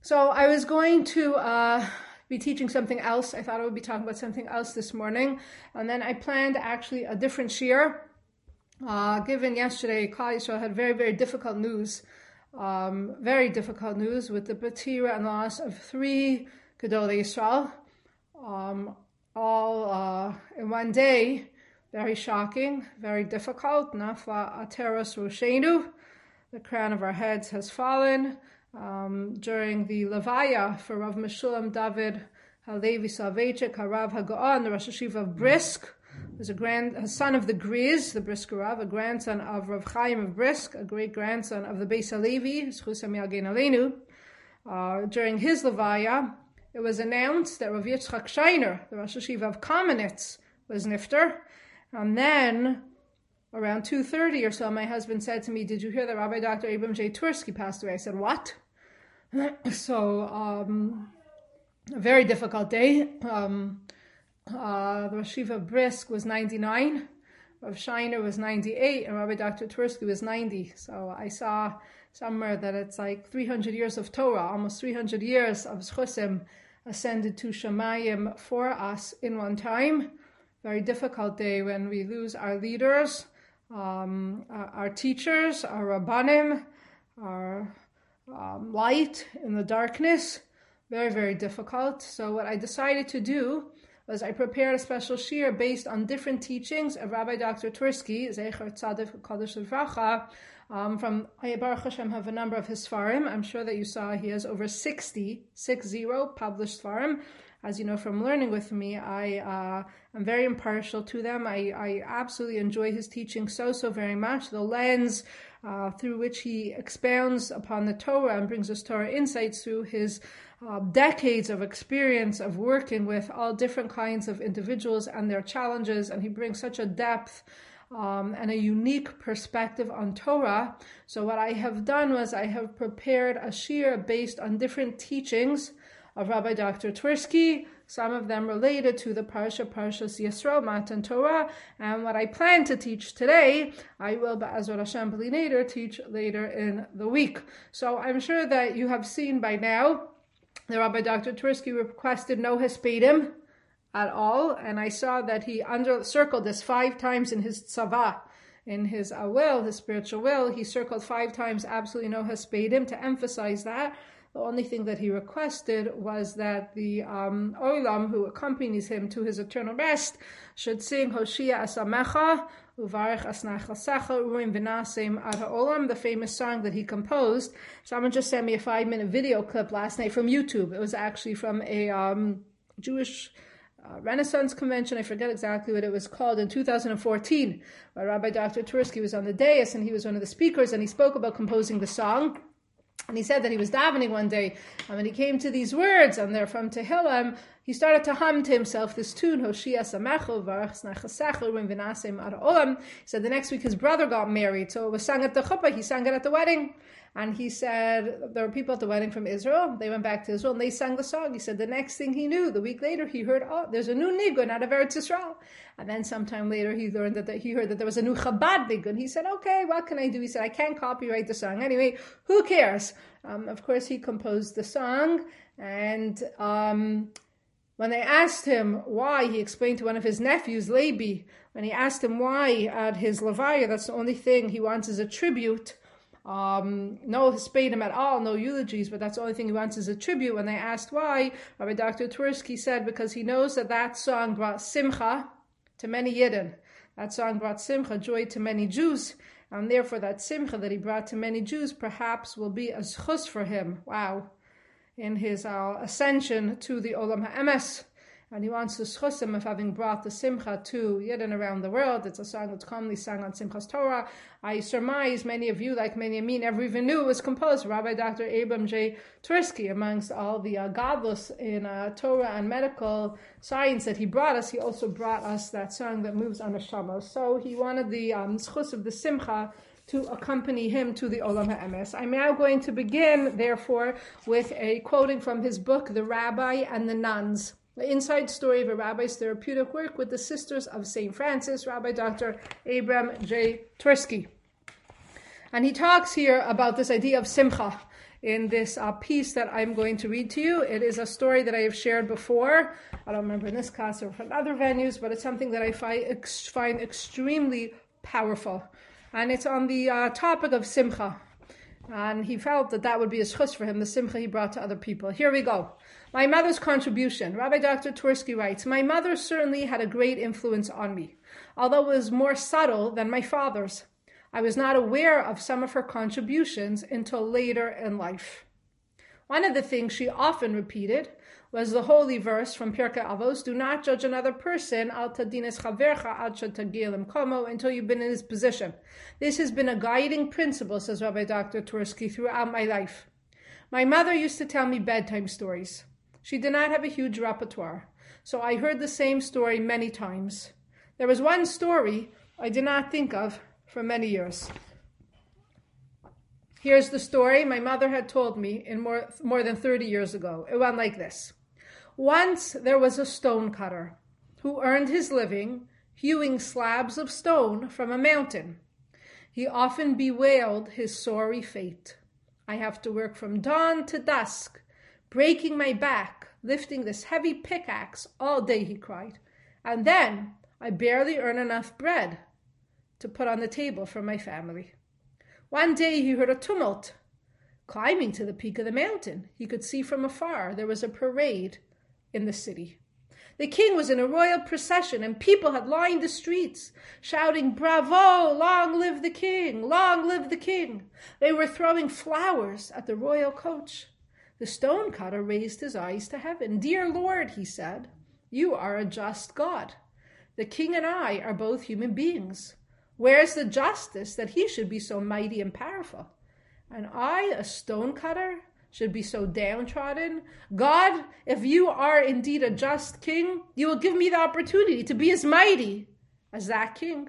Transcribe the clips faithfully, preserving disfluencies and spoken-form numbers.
So I was going to uh, be teaching something else. I thought I would be talking about something else this morning. And then I planned actually a different shiur. Uh, given yesterday, Klal Yisrael had very, very difficult news. Um, very difficult news with the patira and loss of three Gedolei Yisrael. Um, all uh, in one day. Very shocking, very difficult. Nafla ateros roshenu. The crown of our heads has fallen. Um, during the Levaya for Rav Meshulam David Halevi Soloveitchik, Harav Hagaon, the Rosh Hashiva of Brisk, was a grand a son of the Griz, the Brisk Rav, a grandson of Rav Chaim of Brisk, a great grandson of the Beis Halevi, Zchus Yagen Aleinu. Uh, during his Levaya, it was announced that Rav Yitzchak Sheiner, the Rosh Hashiva of Kamenetz, was nifter, and then around two thirty or so, my husband said to me, "Did you hear that Rabbi Doctor Abram J. Tursky passed away?" I said, "What?" So, um, a very difficult day. Um, uh, the Rosh Hashiva of Brisk was ninety-nine, Rav Sheiner was ninety-eight, and Rabbi Doctor Tursky was ninety. So I saw somewhere that it's like three hundred years of Torah, almost three hundred years of Zchusim ascended to Shemayim for us in one time. Very difficult day when we lose our leaders, um, our, our teachers, our Rabbanim, our um, light in the darkness. Very, very difficult. So what I decided to do was I prepared a special shiur based on different teachings of Rabbi Doctor Tursky, Zecher Tzadik Kodesh Livracha, um, from, I Baruch Hashem have a number of his Sfarim. I'm sure that you saw he has over sixty, six zero published Sfarim. As you know from learning with me, I uh, am very impartial to them. I, I absolutely enjoy his teaching so, so very much. The lens uh, through which he expounds upon the Torah and brings us Torah insights through his uh, decades of experience of working with all different kinds of individuals and their challenges. And he brings such a depth um, and a unique perspective on Torah. So what I have done was I have prepared a shiur based on different teachings of Rabbi Doctor Tursky, some of them related to the Parsha, Parshas Yisro, Matan Torah, and what I plan to teach today, I will, Ba'ezrat Hashem B'li Neder, teach later in the week. So I'm sure that you have seen by now that Rabbi Doctor Tursky requested no Hespedim at all, and I saw that he under circled this five times in his tzava, in his uh, will, his spiritual will. He circled five times absolutely no Hespedim to emphasize that. The only thing that he requested was that the um, Olam, who accompanies him to his eternal rest, should sing Hoshia Asamecha, Uvarech Asnachasecha, Urim V'Nasim Ad HaOlam, the famous song that he composed. Someone just sent me a five-minute video clip last night from YouTube. It was actually from a um, Jewish uh, Renaissance convention. I forget exactly what it was called, in two thousand fourteen, where Rabbi Doctor Tursky was on the dais, and he was one of the speakers, and he spoke about composing the song. And he said that he was davening one day, and when he came to these words, and they're from Tehillim, he started to hum to himself this tune, Hoshia Samecho, Varach Snachasecho, Urim V'Nasim Ad HaOlam. He said the next week his brother got married, so it was sung at the chuppah, he sang it at the wedding. And he said there were people at the wedding from Israel. They went back to Israel and they sang the song. He said the next thing he knew, the week later, he heard, oh, there's a new nigun out of Eretz Yisrael. And then sometime later, he learned that the, he heard that there was a new Chabad nigun. He said, okay, what can I do? He said, I can't copyright the song. Anyway, who cares? Um, of course, he composed the song. And um, when they asked him why, he explained to one of his nephews, Levi, when he asked him why at his Levaya, that's the only thing he wants as a tribute. Um, no Hespedim at all, no eulogies, but that's the only thing he wants as a tribute. When they asked why, Rabbi Doctor Tursky said because he knows that that song brought simcha to many Yidden. That song brought simcha, joy to many Jews, and therefore that simcha that he brought to many Jews perhaps will be a zchus for him. Wow. In his uh, ascension to the Olam HaEmes. And he wants to schus him of having brought the simcha to Yidden around the world. It's a song that's commonly sung on Simchas Torah. I surmise many of you, like many of me, never even knew it was composed. Rabbi Doctor Abram J. Tursky, amongst all the uh, godless in uh, Torah and medical science that he brought us, he also brought us that song that moves on the Shamos. So he wanted the um, schus of the simcha to accompany him to the Olam HaEmes. I'm now going to begin, therefore, with a quoting from his book, The Rabbi and the Nuns. The inside story of a rabbi's therapeutic work with the Sisters of Saint Francis, Rabbi Doctor Abram J. Tursky. And he talks here about this idea of simcha. in this uh, piece that I'm going to read to you. It is a story that I have shared before. I don't remember in this class or from other venues, but it's something that I find, ex- find extremely powerful. And it's on the uh, topic of simcha. And he felt that that would be a schus for him, the simcha he brought to other people. Here we go. My mother's contribution. Rabbi Doctor Twersky writes, my mother certainly had a great influence on me, although it was more subtle than my father's. I was not aware of some of her contributions until later in life. One of the things she often repeated was the holy verse from Pirkei Avos, do not judge another person al tadines chavercha ad shetagiel imkomo, until you've been in his position. This has been a guiding principle, says Rabbi Doctor Twersky, throughout my life. My mother used to tell me bedtime stories. She did not have a huge repertoire, so I heard the same story many times. There was one story I did not think of for many years. Here's the story my mother had told me in more, more than thirty years ago. It went like this. Once there was a stone cutter who earned his living hewing slabs of stone from a mountain. He often bewailed his sorry fate. I have to work from dawn to dusk, breaking my back, lifting this heavy pickaxe all day, he cried. And then I barely earn enough bread to put on the table for my family. One day he heard a tumult. Climbing to the peak of the mountain, he could see from afar there was a parade in the city. The king was in a royal procession, and people had lined the streets, shouting, bravo, long live the king, long live the king. They were throwing flowers at the royal coach. The stonecutter raised his eyes to heaven. Dear Lord, he said, you are a just God. The king and I are both human beings. Where's the justice that he should be so mighty and powerful? And I, a stonecutter, should be so downtrodden? God, if you are indeed a just king, you will give me the opportunity to be as mighty as that king.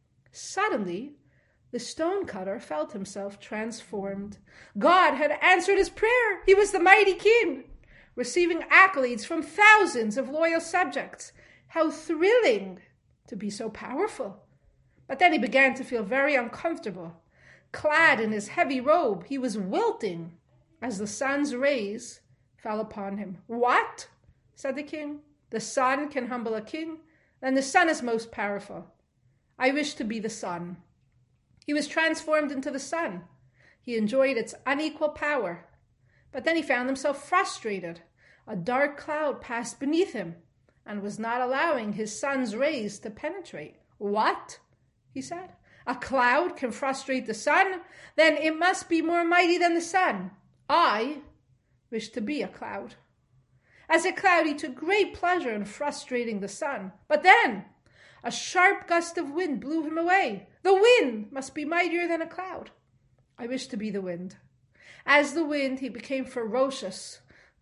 Suddenly, the stonecutter felt himself transformed. God had answered his prayer. He was the mighty king, receiving accolades from thousands of loyal subjects. How thrilling to be so powerful. But then he began to feel very uncomfortable. Clad in his heavy robe, he was wilting as the sun's rays fell upon him. What? Said the king. The sun can humble a king? Then the sun is most powerful. I wish to be the sun. He was transformed into the sun. He enjoyed its unequal power. But then he found himself frustrated. A dark cloud passed beneath him and was not allowing his sun's rays to penetrate. What? He said. A cloud can frustrate the sun? Then it must be more mighty than the sun. I wish to be a cloud. As a cloud, he took great pleasure in frustrating the sun. But then a sharp gust of wind blew him away. The wind must be mightier than a cloud. I wish to be the wind. As the wind, he became ferocious,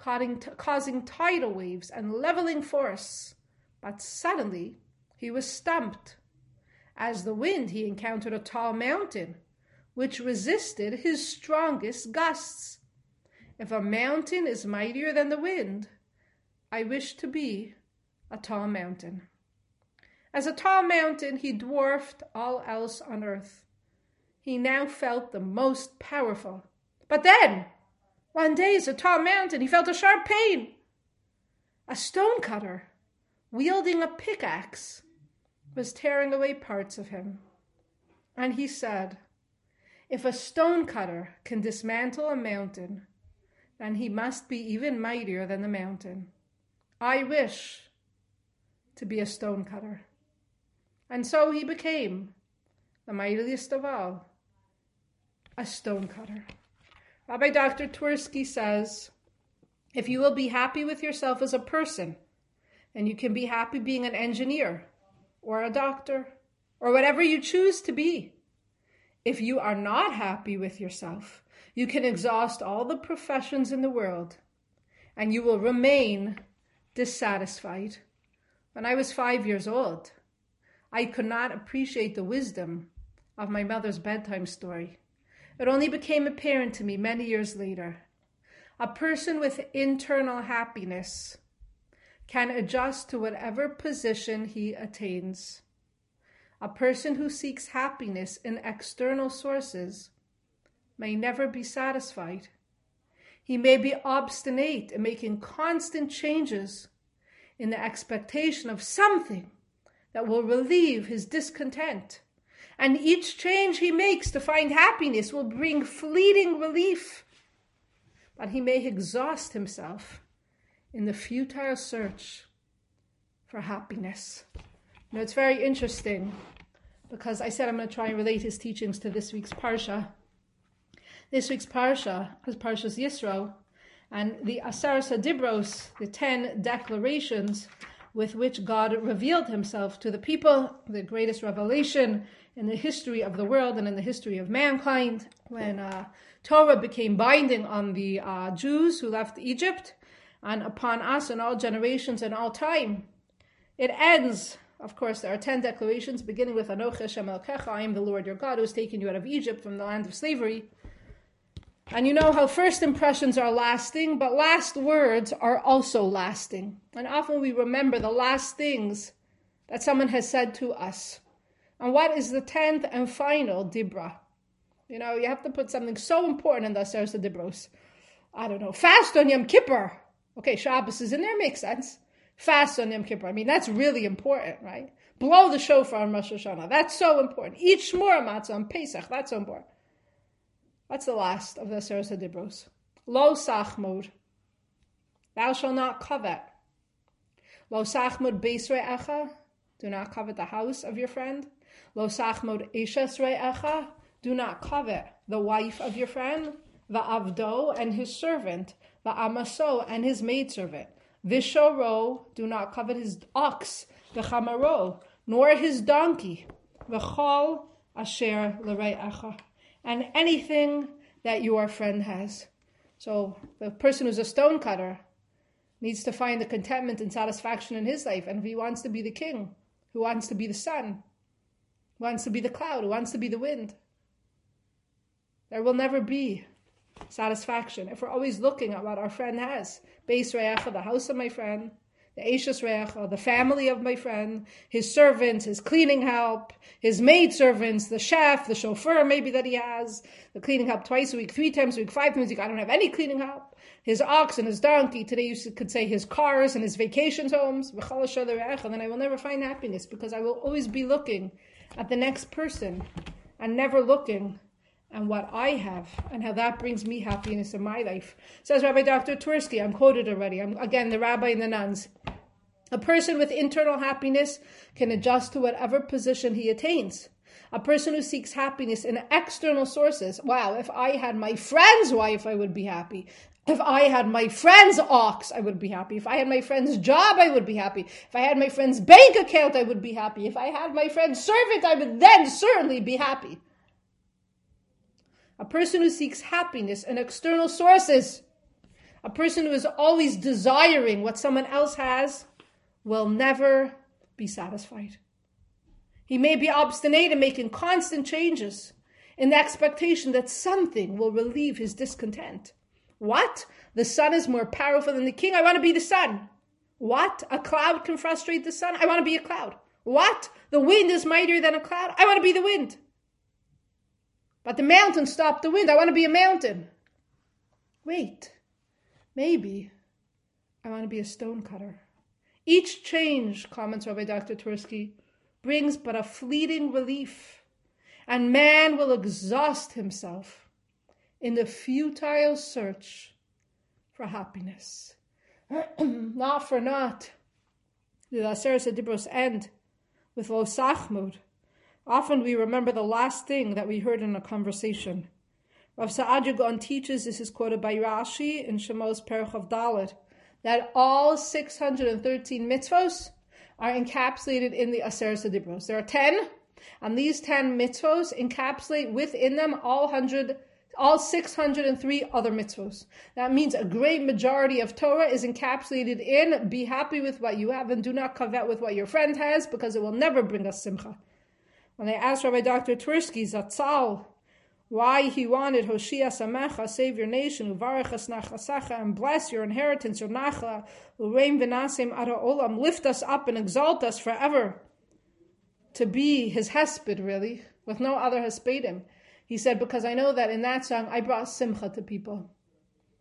causing tidal waves and leveling forests. But suddenly, he was stumped. As the wind, he encountered a tall mountain, which resisted his strongest gusts. If a mountain is mightier than the wind, I wish to be a tall mountain. As a tall mountain, he dwarfed all else on earth. He now felt the most powerful. But then, one day as a tall mountain, he felt a sharp pain. A stonecutter, wielding a pickaxe, was tearing away parts of him. And he said, if a stonecutter can dismantle a mountain, then he must be even mightier than the mountain. I wish to be a stonecutter. And so he became the mightiest of all, a stonecutter. Rabbi Doctor Twersky says, if you will be happy with yourself as a person, then you can be happy being an engineer or a doctor or whatever you choose to be. If you are not happy with yourself, you can exhaust all the professions in the world and you will remain dissatisfied. When I was five years old, I could not appreciate the wisdom of my mother's bedtime story. It only became apparent to me many years later. A person with internal happiness can adjust to whatever position he attains. A person who seeks happiness in external sources may never be satisfied He may be obstinate in making constant changes in the expectation of something that will relieve his discontent. And each change he makes to find happiness will bring fleeting relief. But he may exhaust himself in the futile search for happiness. Now, it's very interesting because I said I'm going to try and relate his teachings to this week's Parsha. This week's Parsha is Parshas Yisro, and the Aseres HaDibros, the ten declarations with which God revealed himself to the people, the greatest revelation in the history of the world and in the history of mankind, when uh, Torah became binding on the uh, Jews who left Egypt, and upon us in all generations and all time. It ends, of course, there are ten declarations, beginning with Anochi Hashem Elokecha, I am the Lord your God who has taken you out of Egypt from the land of slavery. And you know how first impressions are lasting, but last words are also lasting. And often we remember the last things that someone has said to us. And what is the tenth and final Dibra? You know, you have to put something so important in the Aseres HaDibros. I don't know, fast on Yom Kippur. Okay, Shabbos is in there, makes sense. Fast on Yom Kippur. I mean, that's really important, right? Blow the shofar on Rosh Hashanah. That's so important. Eat shmur matzah on Pesach. That's so important. That's the last of the Aseres HaDibros. Lo sachmod. Thou shalt not covet. Lo sachmod beis re'echa. Do not covet the house of your friend. Lo sachmod eshes re'echa. Do not covet the wife of your friend. Va'avdo and his servant. Va'amaso and his maidservant. Vishoro. Do not covet his ox. V'chamaro. Nor his donkey. V'chol asher l're'echa. And anything that your friend has. So the person who's a stonecutter needs to find the contentment and satisfaction in his life. And if he wants to be the king, who wants to be the sun, who wants to be the cloud, who wants to be the wind, there will never be satisfaction if we're always looking at what our friend has. Beis re'echa, the house of my friend. The Eshes Re'echa, the family of my friend, his servants, his cleaning help, his maid servants, the chef, the chauffeur maybe that he has, the cleaning help twice a week, three times a week, five times a week. I don't have any cleaning help. His ox and his donkey. Today you could say his cars and his vacation homes. And then I will never find happiness because I will always be looking at the next person and never looking at what I have and how that brings me happiness in my life. Says Rabbi Doctor Twersky, I'm quoted already. I'm again the rabbi and the nuns. A person with internal happiness can adjust to whatever position he attains. A person who seeks happiness in external sources. Wow, if I had my friend's wife, I would be happy. If I had my friend's ox, I would be happy. If I had my friend's job, I would be happy. If I had my friend's bank account, I would be happy. If I had my friend's servant, I would then certainly be happy. A person who seeks happiness in external sources, a person who is always desiring what someone else has, will never be satisfied. He may be obstinate in making constant changes in the expectation that something will relieve his discontent. What? The sun is more powerful than the king? I want to be the sun. What? A cloud can frustrate the sun? I want to be a cloud. What? The wind is mightier than a cloud? I want to be the wind. But the mountain stopped the wind. I want to be a mountain. Wait, maybe I want to be a stonecutter. Each change, comments Rabbi Doctor Twersky, brings but a fleeting relief, and man will exhaust himself in the futile search for happiness. Not for naught. The Aseres HaDibros end with Lo Sachmod. Often we remember the last thing that we heard in a conversation. Rav Saadia Gaon teaches, this is quoted by Rashi in Shemos Perich of Dalet, that all six hundred thirteen mitzvos are encapsulated in the Aseres HaDibros. There are ten, and these ten mitzvos encapsulate within them all hundred, all six hundred three other mitzvos. That means a great majority of Torah is encapsulated in be happy with what you have and do not covet with what your friend has, because it will never bring us simcha. When they asked Rabbi Doctor Twersky, Zatzal, why he wanted Hoshia Samecha, save your nation, Uvarechas Nachasacha, and bless your inheritance, your Nachla, Ureim V'Nasim Ara Olam, lift us up and exalt us forever, to be his hesped, really, with no other hespedim. He said, because I know that in that song I brought simcha to people.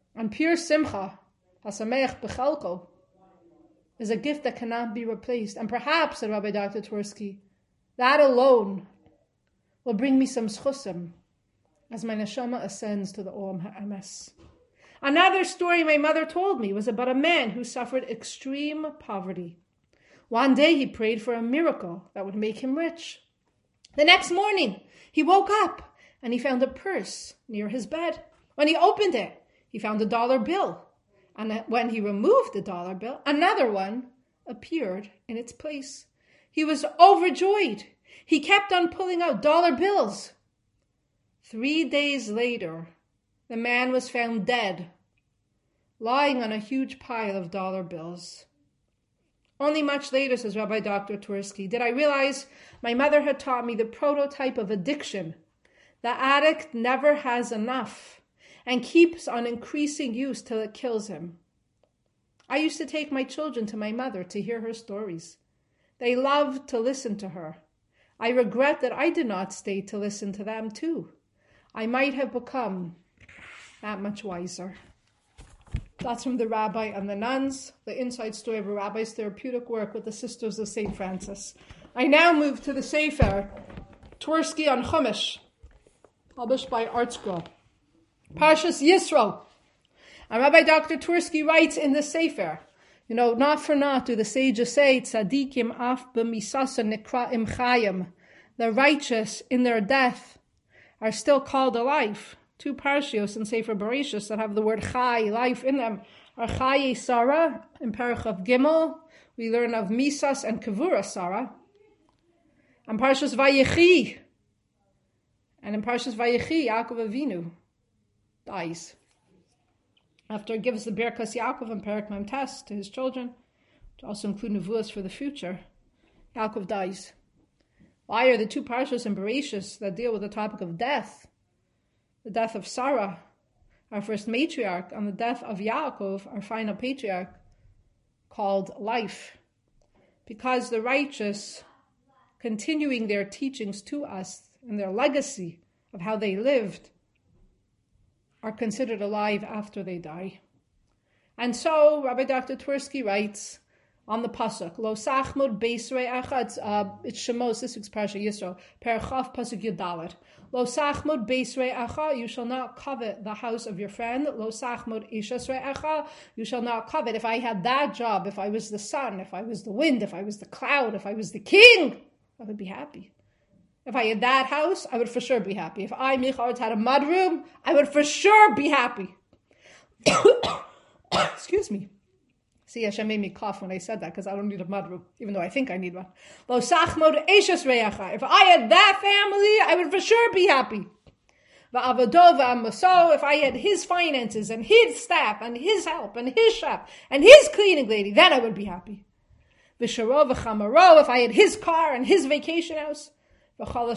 And pure simcha, hasameach bechalko, is a gift that cannot be replaced. And perhaps, said Rabbi Doctor Twersky, that alone will bring me some schusim as my neshama ascends to the Olam HaEmes. Another story my mother told me was about a man who suffered extreme poverty. One day he prayed for a miracle that would make him rich. The next morning, he woke up and he found a purse near his bed. When he opened it, he found a dollar bill. And when he removed the dollar bill, another one appeared in its place. He was overjoyed. He kept on pulling out dollar bills. Three days later, the man was found dead, lying on a huge pile of dollar bills. Only much later, says Rabbi Doctor Twersky, did I realize my mother had taught me the prototype of addiction. The addict never has enough and keeps on increasing use till it kills him. I used to take my children to my mother to hear her stories. They loved to listen to her. I regret that I did not stay to listen to them too. I might have become that much wiser. That's from the rabbi and the nuns, the inside story of a rabbi's therapeutic work with the Sisters of Saint Francis. I now move to the Sefer, Twersky on Chumash, published by ArtScroll. Parshas Yisro. And Rabbi Doctor Twersky writes in the Sefer, you know, not for naught do the sages say, Tzadikim af b'misasa nikra'im chayim. The righteous in their death are still called alive. Two parshios in Sefer Bereshis that have the word chai, life, in them are Chaye Sarah in Perach of Gimel. We learn of Misas and Kavura Sarah. And Parshas Vayechi. And in Parshas Vayechi, Yaakov Avinu dies. After he gives the Birkas Yaakov and Perach Mem Tes to his children, to also include Nevuas for the future, Yaakov dies. Why are the two parshas in Bereshis that deal with the topic of death? The death of Sarah, our first matriarch, and the death of Yaakov, our final patriarch, called life. Because the righteous, continuing their teachings to us and their legacy of how they lived, are considered alive after they die. And so, Rabbi Doctor Twersky writes on the pasuk, Lo sachmod beisrei echad, uh, it's Shemos, this week's Parsha Yisro, Perchav pasuk Yudalet. Lo sachmod beisrei echa, you shall not covet the house of your friend. Lo sachmod ishasrei echa, you shall not covet. If I had that job, if I was the sun, if I was the wind, if I was the cloud, if I was the king, I would be happy. If I had that house, I would for sure be happy. If I, Michael, had a mudroom, I would for sure be happy. Excuse me. See, Hashem made me cough when I said that because I don't need a mudroom, even though I think I need one. Lo sachmod eishes reyacha. If I had that family, I would for sure be happy. Va'avado va'amaso. If I had his finances and his staff and his help and his shop and his cleaning lady, then I would be happy. V'sharo v'chamaro. If I had his car and his vacation house. Rabbi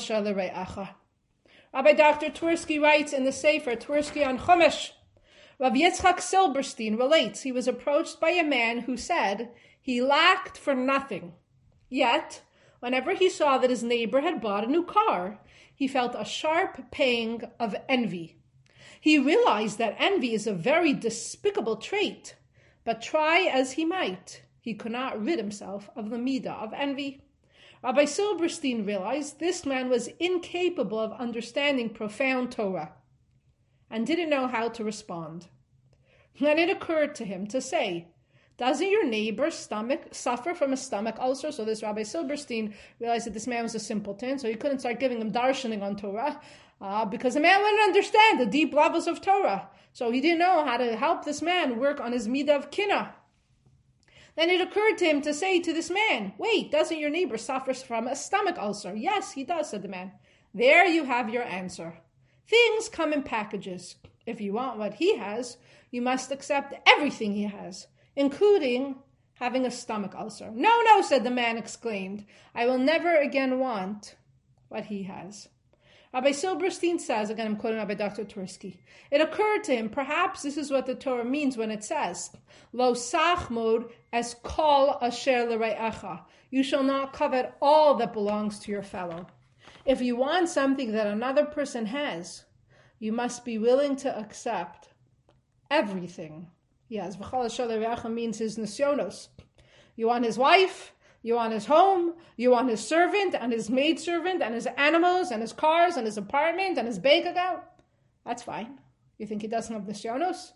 Doctor Twersky writes in the Sefer, Twersky on Chumash, Rav Yitzchak Silberstein relates he was approached by a man who said he lacked for nothing. Yet, whenever he saw that his neighbor had bought a new car, he felt a sharp pang of envy. He realized that envy is a very despicable trait, but try as he might, he could not rid himself of the midah of envy. Rabbi Silberstein realized this man was incapable of understanding profound Torah and didn't know how to respond. Then it occurred to him to say, doesn't your neighbor's stomach suffer from a stomach ulcer? So this Rabbi Silberstein realized that this man was a simpleton, so he couldn't start giving him darshaning on Torah uh, because the man wouldn't understand the deep levels of Torah. So he didn't know how to help this man work on his midah of kinah. Then it occurred to him to say to this man, wait, doesn't your neighbor suffer from a stomach ulcer? Yes, he does, said the man. There you have your answer. Things come in packages. If you want what he has, you must accept everything he has, including having a stomach ulcer. No, no, said the man, exclaimed. I will never again want what he has. Rabbi Silberstein says, again I'm quoting Rabbi Doctor Twersky, it occurred to him, perhaps this is what the Torah means when it says, Lo sachmod es kol asher l're'echa. You shall not covet all that belongs to your fellow. If you want something that another person has, you must be willing to accept everything. Yes, v'chol asher l'reacha means his nisyonos. You want his wife, you want his home, you want his servant and his maidservant and his animals and his cars and his apartment and his bank account. That's fine. You think he doesn't have nisyonos?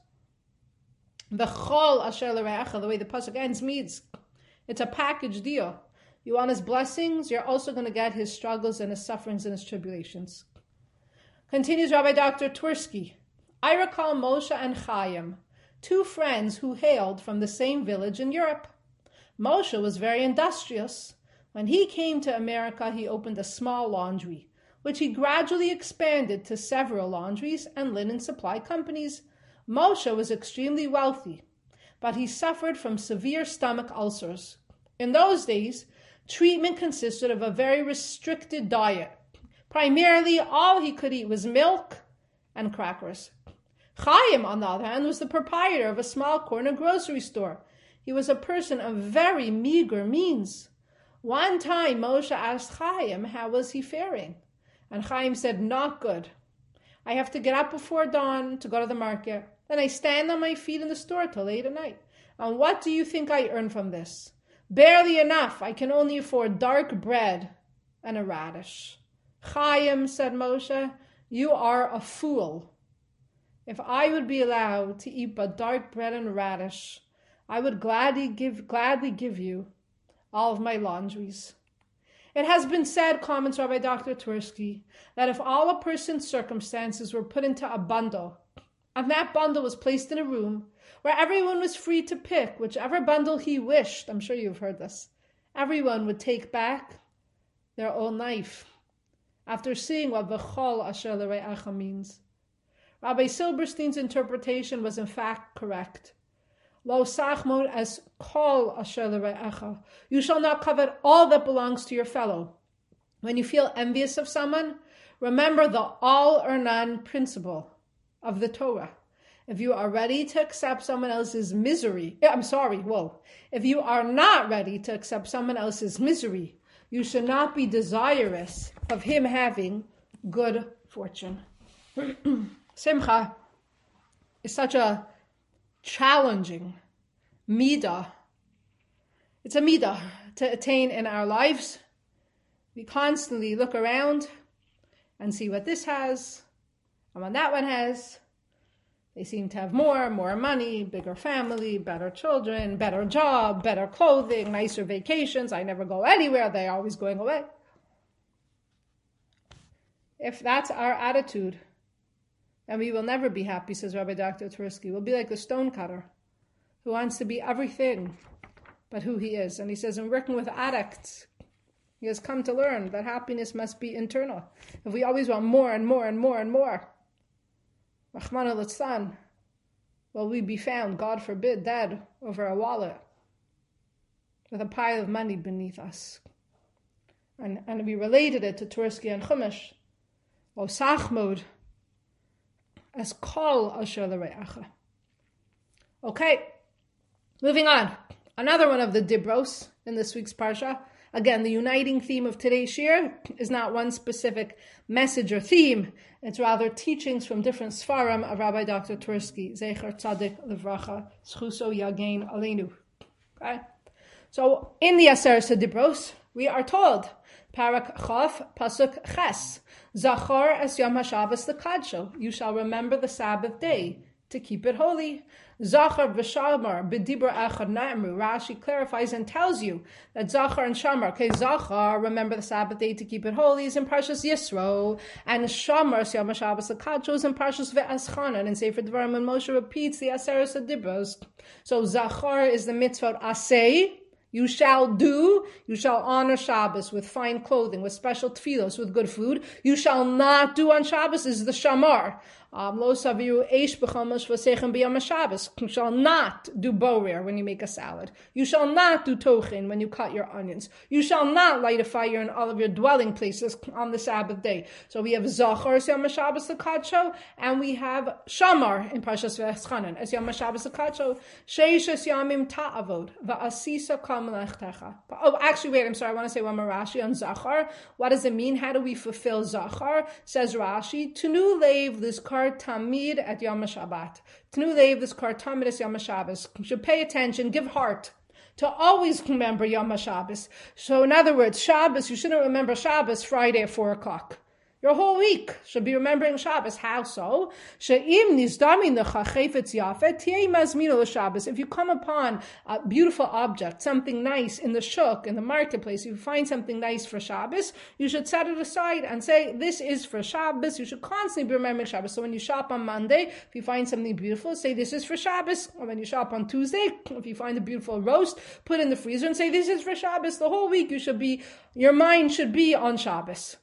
V'chol asher l'reacha, the way the pasuk ends, means it's a package deal. You want his blessings, you're also going to get his struggles and his sufferings and his tribulations. Continues Rabbi Doctor Twersky. I recall Moshe and Chaim, two friends who hailed from the same village in Europe. Moshe was very industrious. When he came to America, he opened a small laundry, which he gradually expanded to several laundries and linen supply companies. Moshe was extremely wealthy, but he suffered from severe stomach ulcers. In those days, treatment consisted of a very restricted diet. Primarily, all he could eat was milk and crackers. Chaim, on the other hand, was the proprietor of a small corner grocery store. He was a person of very meager means. One time, Moshe asked Chaim how was he faring, and Chaim said, not good. I have to get up before dawn to go to the market. Then I stand on my feet in the store till late at night. And what do you think I earn from this? Barely enough. I can only afford dark bread and a radish. Chaim, said Moshe, you are a fool. If I would be allowed to eat but dark bread and radish, I would gladly give, gladly give you all of my laundries. It has been said, comments Rabbi Doctor Twersky, that if all a person's circumstances were put into a bundle, and that bundle was placed in a room where everyone was free to pick whichever bundle he wished, I'm sure you've heard this, everyone would take back their own life after seeing what v'chol asher l're'echa means. Rabbi Silberstein's interpretation was in fact correct. Lo sachmod as kol asher l're'echa. You shall not covet all that belongs to your fellow. When you feel envious of someone, remember the all or none principle of the Torah. If you are ready to accept someone else's misery, I'm sorry, whoa. If you are not ready to accept someone else's misery, you should not be desirous of him having good fortune. Simcha is such a challenging midah. It's a midah to attain in our lives. We constantly look around and see what this has and what that one has. They seem to have more, more money, bigger family, better children, better job, better clothing, nicer vacations. I never go anywhere. They're always going away. If that's our attitude, then we will never be happy, says Rabbi Doctor Twersky. We'll be like the stonecutter who wants to be everything but who he is. And he says, in working with addicts, he has come to learn that happiness must be internal. If we always want more and more and more and more, Rahman al-Litzan, will we be found, God forbid, dead over a wallet with a pile of money beneath us. And, and we related it to Twersky and Chumash. O Sachmod, as kol asher l're'echa. Okay, moving on. Another one of the dibros in this week's parsha. Again, the uniting theme of today's shir is not one specific message or theme. It's rather teachings from different svarim of Rabbi Doctor Twersky, Zecher Tzadik Levracha, Schuso Yagein Aleinu. Okay? So, in the Aseret Dibros, we are told, Parak Chaf, Pasuk Ches, Zachor es Yom HaShabbos l'kadsho. You shall remember the Sabbath day to keep it holy. Zachar v'shamar b'dibur echad na'amru. Rashi clarifies and tells you that Zachar and Shamar, okay, Zachar, remember the Sabbath day to keep it holy, is in Parshas Yisro, and Shamar, Yom HaShabbos l'kadsho, is in Parshas Ve'aschanan, and Sefer Devarim, and Moshe repeats the Aseret Dibros. So Zachar is the mitzvah aseh. You shall do, you shall honor Shabbos with fine clothing, with special tefillos, with good food. You shall not do on Shabbos is the shamar. Lo saviru eish b'chomesh v'sechem b'yom Shabbos. You shall not do borer when you make a salad. You shall not do tochin when you cut your onions. You shall not light a fire in all of your dwelling places on the Sabbath day. So we have Zachar es Yom Shabbos l'kadsho, and we have Shamar in Parshas Ve'aschanan es Yom Shabbos l'kadsho. Sheish es yamim ta'avod va'asisa kol melechtecha. Oh, actually, wait, I'm sorry, I want to say one more Rashi on Zachar. What does it mean? How do we fulfill Zachar? Says Rashi, Tunu leiv lizkar lizkar tamid at Yom HaShabbat. Tnu lezkar tamid es Yom HaShabbos. You should pay attention, give heart to always remember Yom HaShabbos. So in other words, Shabbos, you shouldn't remember Shabbos Friday at four o'clock. Your whole week should be remembering Shabbos. How so? If you come upon a beautiful object, something nice in the shuk, in the marketplace, if you find something nice for Shabbos, you should set it aside and say, this is for Shabbos. You should constantly be remembering Shabbos. So when you shop on Monday, if you find something beautiful, say, this is for Shabbos. Or when you shop on Tuesday, if you find a beautiful roast, put it in the freezer and say, this is for Shabbos. The whole week you should be, your mind should be on Shabbos.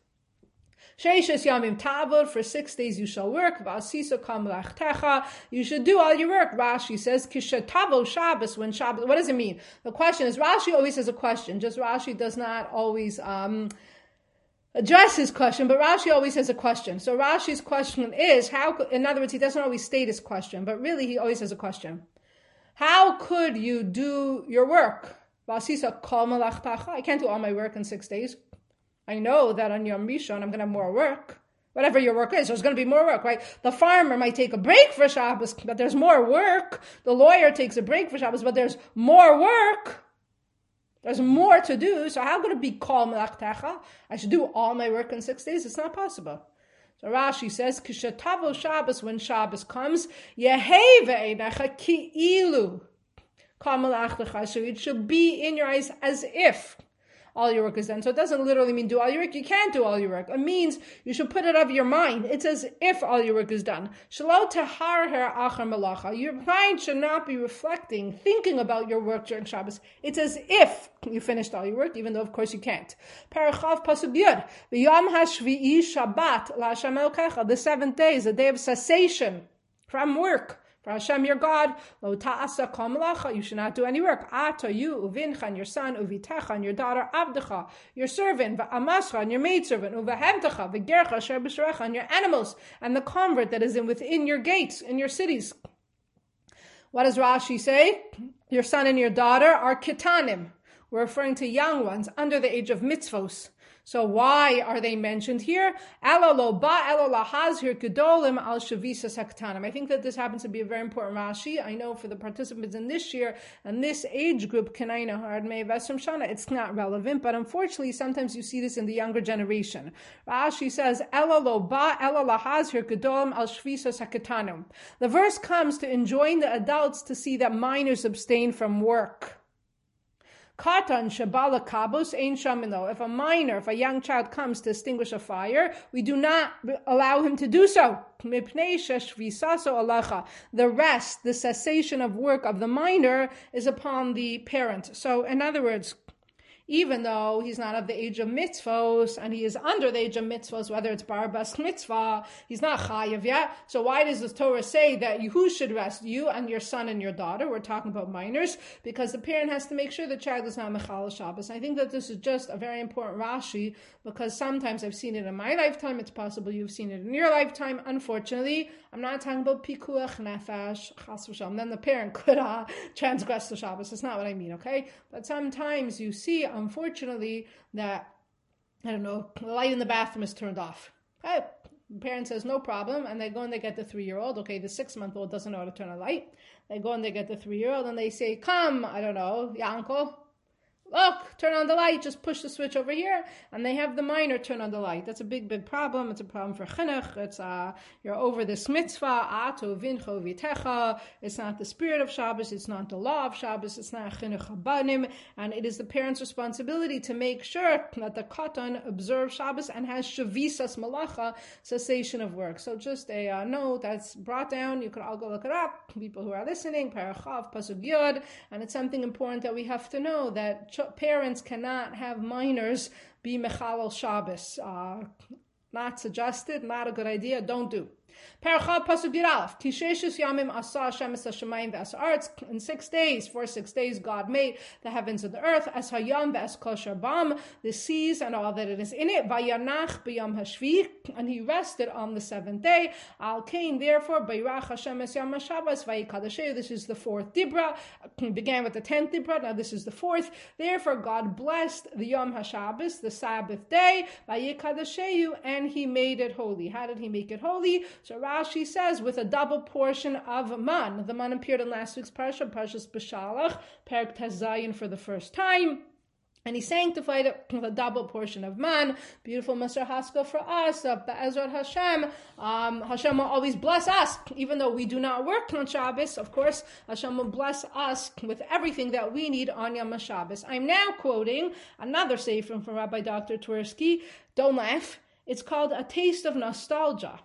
Sheishes Yamim Tavod, for six days you shall work. V'asisa kam lachtecha, you should do all your work. Rashi says, Kishetavo Shabbos, when Shabbos, what does it mean? The question is, Rashi always has a question, just Rashi does not always um, address his question, but Rashi always has a question. So Rashi's question is, how, in other words, he doesn't always state his question, but really he always has a question. How could you do your work? V'asisa kam lachtecha, I can't do all my work in six days. I know that on Yom Rishon I'm going to have more work. Whatever your work is, there's going to be more work, right? The farmer might take a break for Shabbos, but there's more work. The lawyer takes a break for Shabbos, but there's more work. There's more to do. So how could it be kol melachtecha? I should do all my work in six days. It's not possible. So Rashi says, Kishetavo Shabbos, when Shabbos comes, Yeheve einecha ki'ilu kol melachtecha. So it should be in your eyes as if all your work is done. So it doesn't literally mean do all your work. You can't do all your work. It means you should put it out of your mind. It's as if all your work is done. Shelo teharher achar malacha. Your mind should not be reflecting, thinking about your work during Shabbos. It's as if you finished all your work, even though of course you can't. Parachav pasuk yud. V'yom hashvi'i Shabbat la'Hashem Elokecha. The seventh day is a day of cessation from work. For Hashem your God, lo ta'asa kol melacha, you should not do any work. Ata, you, uvincha, and your son, uvitecha, and your daughter, avdecha, your servant, va'amascha, and your maidservant, uvahemtecha, v'gercha, asher b'sharecha, and your animals, and the convert that is in within your gates, in your cities. What does Rashi say? Your son and your daughter are kitanim. We're referring to young ones under the age of mitzvos. So why are they mentioned here? I think that this happens to be a very important Rashi. I know for the participants in this year and this age group, it's not relevant, but unfortunately sometimes you see this in the younger generation. Rashi says, the verse comes to enjoin the adults to see that minors abstain from work. Katan shabala kabos ein shamino. If a minor, if a young child comes to extinguish a fire, we do not allow him to do so. The rest, the cessation of work of the minor, is upon the parent. So, in other words, even though he's not of the age of mitzvos, and he is under the age of mitzvos, whether it's bar bas mitzvah, he's not chayav yet. So why does the Torah say that you, who should rest? You and your son and your daughter. We're talking about minors, because the parent has to make sure the child is not mechal Shabbos. I think that this is just a very important Rashi, because sometimes I've seen it in my lifetime. It's possible you've seen it in your lifetime. Unfortunately, I'm not talking about pikuach nefesh, chas v'shalom. Then the parent could uh, transgress the Shabbos. That's not what I mean, okay? But sometimes you see, unfortunately, that, I don't know, the light in the bathroom is turned off. Okay? The parent says, no problem, and they go and they get the three-year-old. Okay, the six-month-old doesn't know how to turn a light. They go and they get the three-year-old, and they say, come, I don't know, Yanko, look, turn on the light, just push the switch over here, and they have the minor turn on the light. That's a big, big problem. It's a problem for chinuch. It's, uh, you're over this mitzvah, ato vincho vitecha. It's not the spirit of Shabbos. It's not the law of Shabbos. It's not chinuch habanim. And it is the parent's responsibility to make sure that the katan observes Shabbos and has shavisas malacha, cessation of work. So just a uh, note that's brought down. You could all go look it up. People who are listening, parachav, pasuk yud. And it's something important that we have to know, that ch- parents cannot have minors be mechalal Shabbos. Uh, not suggested, not a good idea, don't do. Parachah pasuk yiralef. Tisheshes yamim asa Hashem es hashamayim ve'as haaretz. In six days, for six days, God made the heavens and the earth, as hayam ve'as kol sharbam, the seas and all that it is in it. Vayanach b'yam hashvi, and He rested on the seventh day. Al kain, therefore, Bayrach Hashem es yam haShabbos vayikadasheu. This is the fourth dibra. Began with the tenth dibra. Now this is the fourth. Therefore, God blessed the Yom HaShabbos, the Sabbath day, vayikadasheu, and He made it holy. How did He make it holy? So Rashi says with a double portion of man. The man appeared in last week's parsha, Parshas Beshalach, Perek Tes Zayin for the first time. And he sanctified it with a double portion of man. Beautiful Musar Haskell for us. Uh, Be'ezrat Hashem. Um, Hashem will always bless us, even though we do not work on Shabbos. Of course, Hashem will bless us with everything that we need on Yom HaShabbos. I'm now quoting another sefer from Rabbi Doctor Twersky. Don't laugh. It's called A Taste of Nostalgia.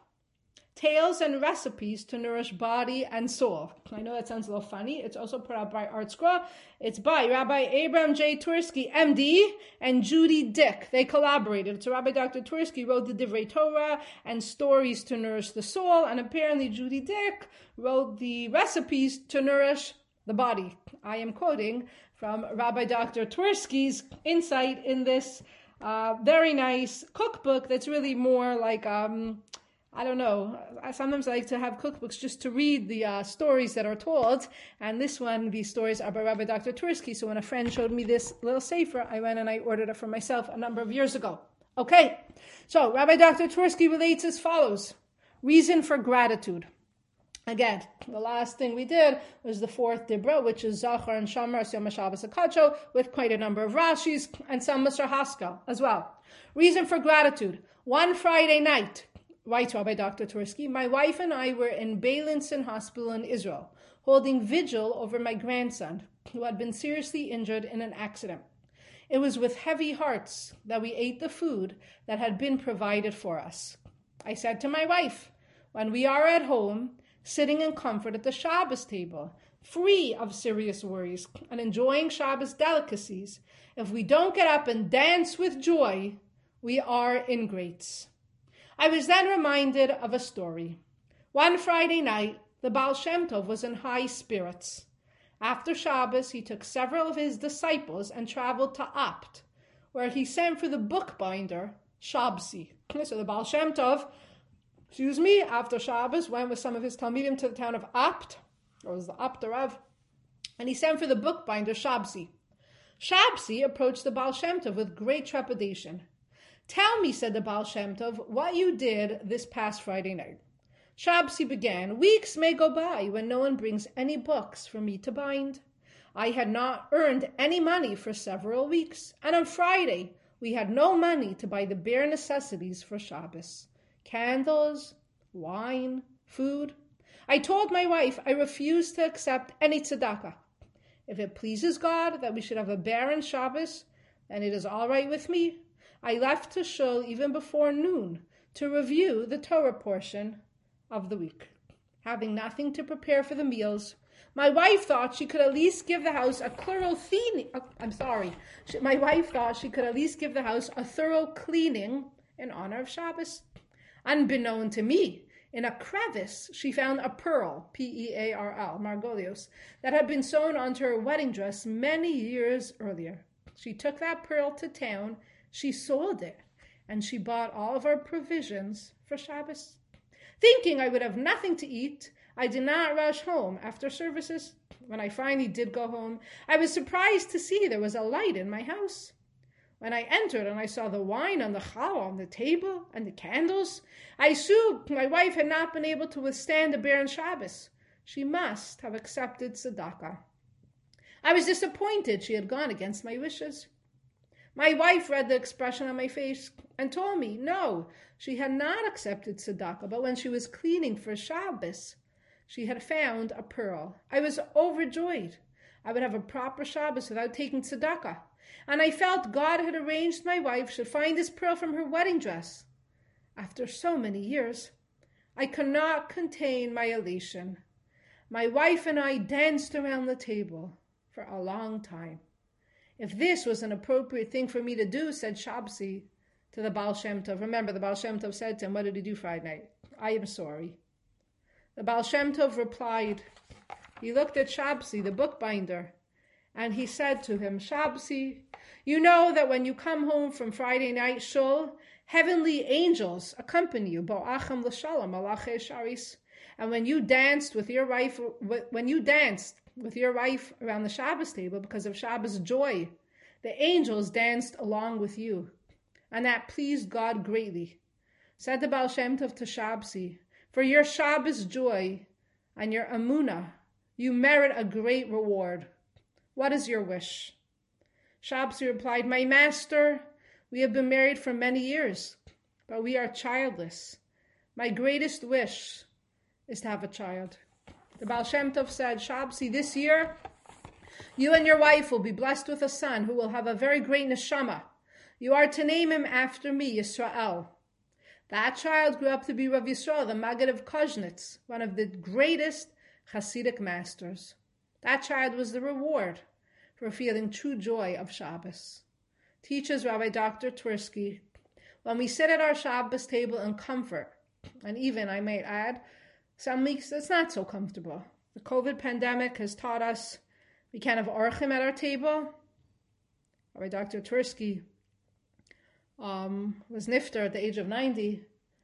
Tales and recipes to nourish body and soul. I know that sounds a little funny. It's also put out by ArtScroll. It's by Rabbi Abram J. Twersky, M D, and Judy Dick. They collaborated. So Rabbi Doctor Twersky wrote the Divrei Torah and stories to nourish the soul, and apparently Judy Dick wrote the recipes to nourish the body. I am quoting from Rabbi Doctor Twersky's insight in this uh, very nice cookbook that's really more like... Um, I don't know. I sometimes like to have cookbooks just to read the uh, stories that are told. And this one, these stories are by Rabbi Doctor Twersky. So when a friend showed me this little sefer, I went and I ordered it for myself a number of years ago. Okay. So Rabbi Doctor Twersky relates as follows. Reason for gratitude. Again, the last thing we did was the fourth Dibra, which is Zachar and Shamar, Yom HaShabbos HaKadsho, with quite a number of Rashis and some Musar Haskell as well. Reason for gratitude. One Friday night, writes Rabbi Doctor Twersky, my wife and I were in Beilinson Hospital in Israel, holding vigil over my grandson, who had been seriously injured in an accident. It was with heavy hearts that we ate the food that had been provided for us. I said to my wife, when we are at home, sitting in comfort at the Shabbos table, free of serious worries, and enjoying Shabbos delicacies, if we don't get up and dance with joy, we are ingrates. I was then reminded of a story. One Friday night, the Baal Shem Tov was in high spirits. After Shabbos, he took several of his disciples and traveled to Apt, where he sent for the bookbinder, Shabsi. So the Baal Shem Tov, excuse me, after Shabbos, went with some of his Talmidim to the town of Apt, or was the Apt Rav, and he sent for the bookbinder, Shabsi. Shabsi approached the Baal Shem Tov with great trepidation. Tell me, said the Baal Shem Tov, what you did this past Friday night. Shabsi began, weeks may go by when no one brings any books for me to bind. I had not earned any money for several weeks, and on Friday we had no money to buy the bare necessities for Shabbos. Candles, wine, food. I told my wife I refused to accept any tzedakah. If it pleases God that we should have a barren Shabbos, then it is all right with me. I left to shul even before noon to review the Torah portion of the week. Having nothing to prepare for the meals, my wife thought she could at least give the house a thorough cleaning. Uh, I'm sorry. She, my wife thought she could at least give the house a thorough cleaning in honor of Shabbos. Unbeknown to me, in a crevice, she found a pearl, P E A R L, Margolios, that had been sewn onto her wedding dress many years earlier. She took that pearl to town. She sold it, and she bought all of our provisions for Shabbos. Thinking I would have nothing to eat, I did not rush home after services. When I finally did go home, I was surprised to see there was a light in my house. When I entered and I saw the wine and the challah on the table and the candles, I assumed my wife had not been able to withstand a barren Shabbos. She must have accepted tzedakah. I was disappointed she had gone against my wishes. My wife read the expression on my face and told me, no, she had not accepted tzedakah, but when she was cleaning for Shabbos, she had found a pearl. I was overjoyed. I would have a proper Shabbos without taking tzedakah, and I felt God had arranged my wife should find this pearl from her wedding dress. After so many years, I could not contain my elation. My wife and I danced around the table for a long time. If this was an appropriate thing for me to do, said Shabsi to the Baal Shem Tov. Remember, the Baal Shem Tov said to him, what did he do Friday night? I am sorry. The Baal Shem Tov replied, he looked at Shabsi, the bookbinder, and he said to him, Shabsi, you know that when you come home from Friday night shul, heavenly angels accompany you, Bo'acham l'shalom, malachei sharis. And when you danced with your wife, when you danced with your wife around the Shabbos table because of Shabbos joy, the angels danced along with you, and that pleased God greatly. Said the Baal Shem Tov to Shabsi, For your Shabbos joy and your Amunah, you merit a great reward. What is your wish? Shabsi replied, my master, we have been married for many years, but we are childless. My greatest wish is to have a child. The Baal Shem Tov said, Shabsi, this year, you and your wife will be blessed with a son who will have a very great neshama. You are to name him after me, Yisrael. That child grew up to be Rav Yisrael, the Maggid of Koznitz, one of the greatest Hasidic masters. That child was the reward for feeling true joy of Shabbos. Teaches Rabbi Doctor Twersky, when we sit at our Shabbos table in comfort, and even, I might add, some weeks it's not so comfortable. The COVID pandemic has taught us we can't have orchim at our table. Rabbi Doctor Twersky um, was nifter at the age of ninety,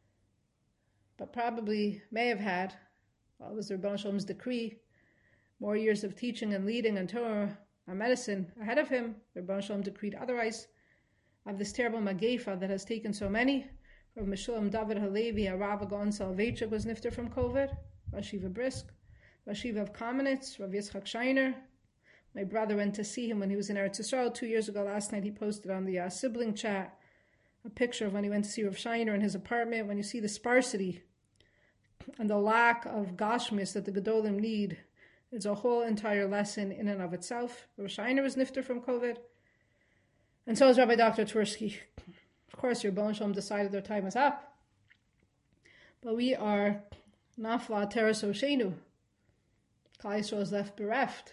but probably may have had, well, it was the Rebbeinu Shalom's decree, more years of teaching and leading and Torah and medicine ahead of him. The Rebbeinu Shalom decreed otherwise. Of this terrible Magefa that has taken so many. From Meshulam David Halevi, a Rav Gaon Salvechik was nifter from COVID. Rashiva Brisk, Rashiva of Kamenetz, Rav Yitzchak Shiner. My brother went to see him when he was in Eretz Yisrael two years ago. Last night he posted on the uh, sibling chat a picture of when he went to see Rav Shiner in his apartment. When you see the sparsity and the lack of gashmis that the Gedolim need, it's a whole entire lesson in and of itself. Rav Shiner was nifter from COVID. And so is Rabbi Doctor Twersky. Of course, your Rebbeinu Shalom decided their time is up. But we are nafla teres oshenu. Klal Yisrael is left bereft.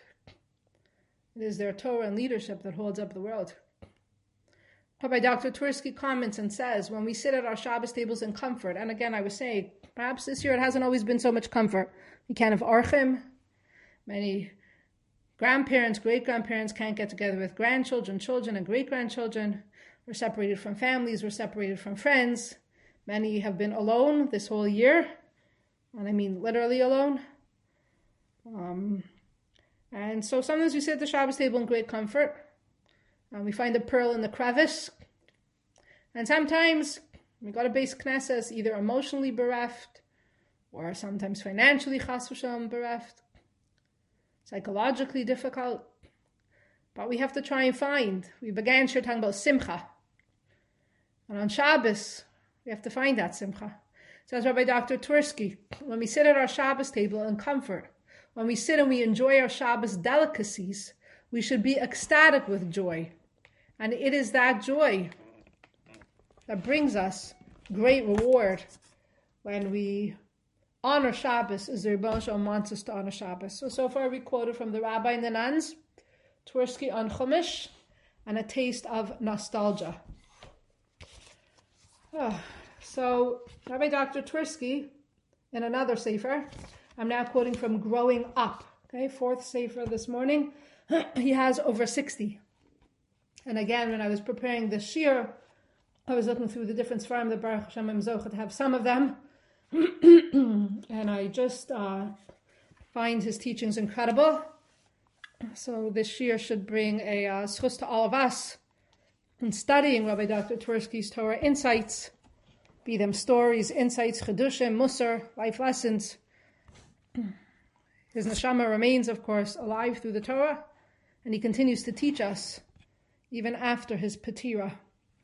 It is their Torah and leadership that holds up the world. Rabbi Doctor Twersky comments and says, when we sit at our Shabbos tables in comfort, and again I was saying, perhaps this year it hasn't always been so much comfort. We can't have orchim. Many grandparents, great-grandparents can't get together with grandchildren, children, and great-grandchildren. We're separated from families. We're separated from friends. Many have been alone this whole year. And I mean literally alone. Um, and so sometimes we sit at the Shabbos table in great comfort. And we find a pearl in the crevice. And sometimes we go to Beis Knesset either emotionally bereft or sometimes financially chas v'shalom bereft. Psychologically difficult, but we have to try and find. We began here talking about simcha, and on Shabbos we have to find that simcha. Says Rabbi Doctor Twersky, when we sit at our Shabbos table in comfort, when we sit and we enjoy our Shabbos delicacies, we should be ecstatic with joy, and it is that joy that brings us great reward when we honor Shabbos as the Rebbeinu Shalom wants us to honor Shabbos. So, so far we quoted from the Rabbi and the Nuns, Twersky on Chumash, and a taste of nostalgia. Oh, so, Rabbi Doctor Twersky, in another sefer, I'm now quoting from Growing Up, okay, fourth sefer this morning. He has over sixty. And again, when I was preparing this shir, I was looking through the different svarim that Baruch Hashem I'm zocheh to have some of them. And I just uh, find his teachings incredible. So this year should bring a uh, schus to all of us in studying Rabbi Doctor Twersky's Torah insights, be them stories, insights, chedushim, musar, life lessons. His neshama remains, of course, alive through the Torah, and he continues to teach us even after his patira.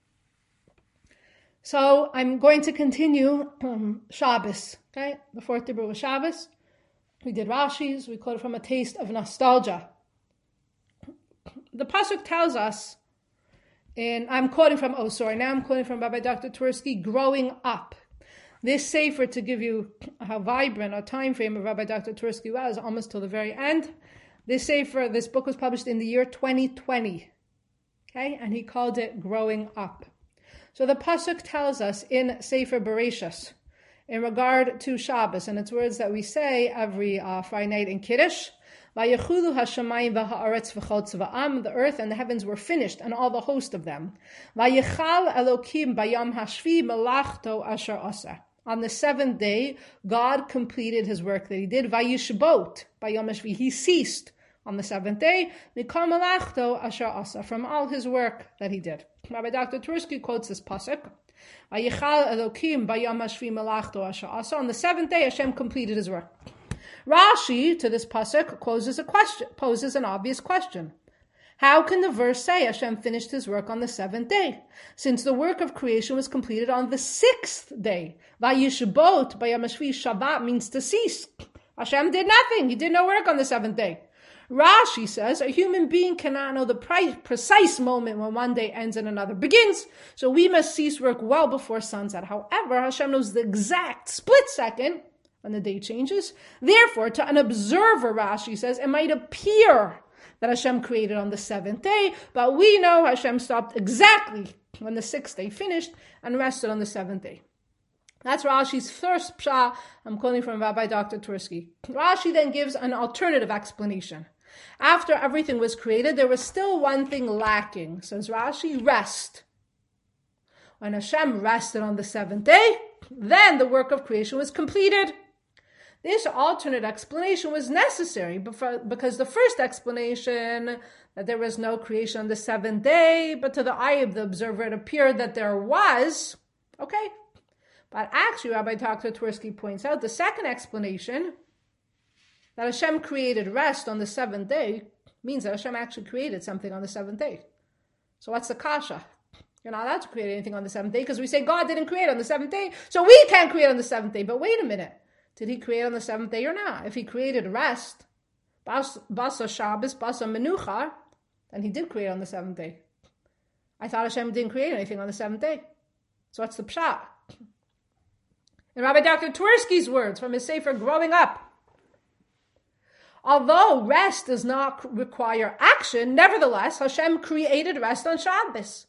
So I'm going to continue um, Shabbos, okay? The fourth Dibur was Shabbos. We did Rashi's. We quoted from a taste of nostalgia. The pasuk tells us, and I'm quoting from, oh sorry, now I'm quoting from Rabbi Doctor Twersky, Growing Up. This sefer, to give you how vibrant a time frame of Rabbi Doctor Twersky was, almost till the very end. This sefer, this book was published in the year twenty twenty, okay? And he called it Growing Up. So the pasuk tells us in Sefer Bereshis, in regard to Shabbos, and it's words that we say every uh, Friday night in Kiddush, Vayechulu hashamayim v'haaretz v'chol tzva'am, the earth and the heavens were finished, and all the host of them. Vayechal Elokim bayam hashvi melachto asher asa. On the seventh day, God completed his work that he did. Vayishbot bayam hashvi, he ceased on the seventh day, mikol melachto asher asa, from all his work that he did. Rabbi Doctor Twersky quotes this pasuk Vayichal Elokim bayom hashvi malachto asher asa. On the seventh day, Hashem completed his work. Rashi, to this pasuk, poses a question, poses an obvious question. How can the verse say Hashem finished his work on the seventh day, since the work of creation was completed on the sixth day? Vayishbot bayom hashvi, Shabbat means to cease. Hashem did nothing. He did no work on the seventh day. Rashi says a human being cannot know the pre- precise moment when one day ends and another begins, so we must cease work well before sunset. However, Hashem knows the exact split second when the day changes. Therefore, to an observer, Rashi says, it might appear that Hashem created on the seventh day, but we know Hashem stopped exactly when the sixth day finished and rested on the seventh day. That's Rashi's first pshat. I'm quoting from Rabbi Doctor Twersky. Rashi then gives an alternative explanation. After everything was created, there was still one thing lacking, says Rashi, rest. When Hashem rested on the seventh day, then the work of creation was completed. This alternate explanation was necessary because the first explanation, that there was no creation on the seventh day, but to the eye of the observer it appeared that there was, okay. But actually, Rabbi Doctor Twersky points out the second explanation, that Hashem created rest on the seventh day, means that Hashem actually created something on the seventh day. So what's the kasha? You're not allowed to create anything on the seventh day because we say God didn't create on the seventh day, so we can't create on the seventh day. But wait a minute. Did he create on the seventh day or not? If he created rest, basa Shabbos, basa menucha, then he did create on the seventh day. I thought Hashem didn't create anything on the seventh day. So what's the pshat? In Rabbi Doctor Twersky's words from his Sefer Growing Up, although rest does not require action, nevertheless, Hashem created rest on Shabbos.